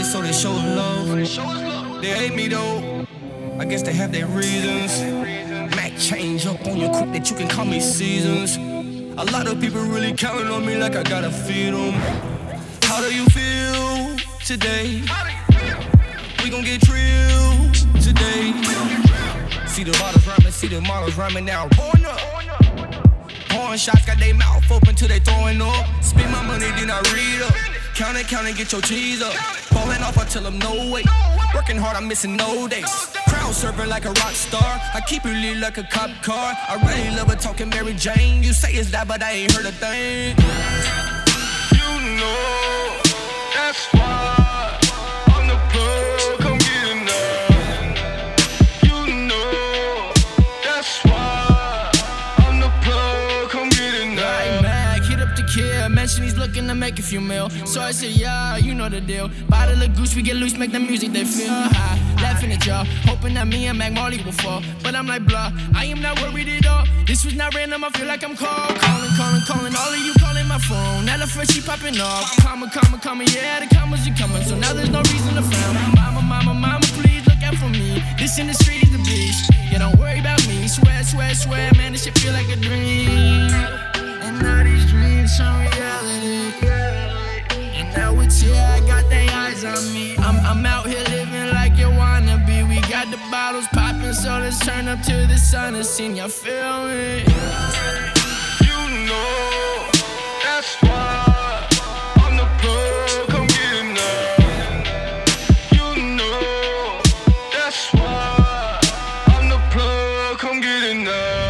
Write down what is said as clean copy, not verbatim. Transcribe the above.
it, so they show love. They hate me though, I guess they have their reasons. Mac change up on you quick that you can call me seasons. A lot of people really counting on me like I gotta feed them. How do you feel today? We gon' get real today. See the bottles rhyming, see the models rhyming now. Pouring up. Pouring shots, got they mouth open till they throwing up. Spend my money, then I read up. Count it, get your cheese up. Falling off, I tell them no way. Working hard, I'm missing no days. Crowd surfing like a rock star. I keep it lit like a cop car. I really love her talking Mary Jane. You say it's that, but I ain't heard a thing. You know, that's why I'm the plug, come get it now. You know, that's why I'm the plug, come get it now. Right back, hit up the kid, mention he's looking to make a few mil. So I said, yeah, you know the deal. Bottle of goose, we get loose, make the music they feel high. Laughing at y'all, hoping that me and Mac Marley will fall. But I'm like, blah, I am not worried at all. This was not random, I feel like I'm called. Calling, all of you calling my phone. Now the first she popping off. Comma, yeah, the commas are coming. So now there's no reason to frown. Mama, please look out for me. This in the street is the beach. Yeah, don't worry about me. Swear, man, this shit feel like a dream. And now these dreams are reality. And now it's here, I got their eyes on me. I'm out here living like you wanna be. We got the bottles popping, so let's turn up to the sun and sing. You feel me? You know, that's why I'm the plug, come get it now. You know, that's why I'm the plug, come get it now.